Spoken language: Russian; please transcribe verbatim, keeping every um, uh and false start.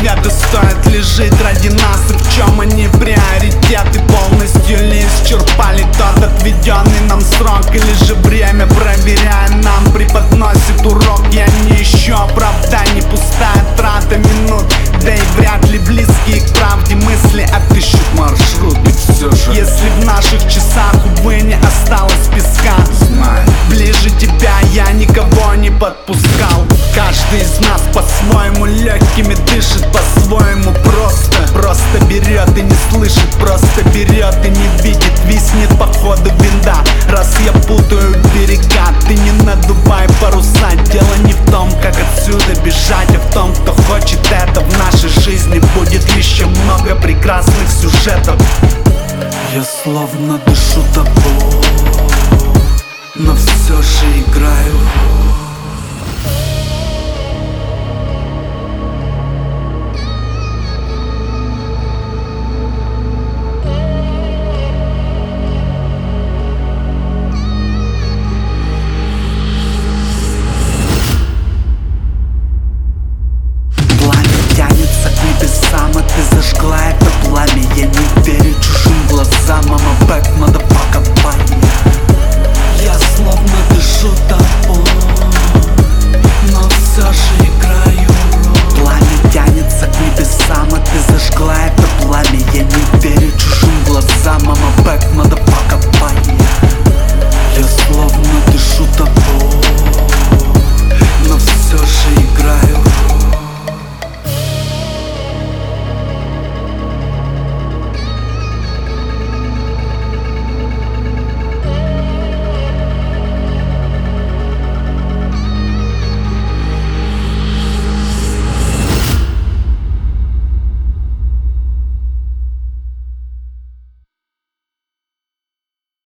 приоритеты стоит ли жить ради нас, и в чем они приоритеты? Полностью ли исчерпали тот отведенный нам срок, или же время, проверяя нам, преподносит урок? Я не ищу оправданий, пустая трата минут, да и вряд ли близкие к правде мысли отыщут маршрут. И все же, если в наших часах, увы, не осталось песка, знай, ближе тебя я никого не подпускал. Каждый из нас по-своему легкими дышит, по-своему просто Просто берет и не слышит, просто берет и не видит. Виснет по ходу винда, раз я путаю берега. Ты не надувай паруса, дело не в том, как отсюда бежать, а в том, кто хочет это. В нашей жизни будет еще много прекрасных сюжетов. Я словно душа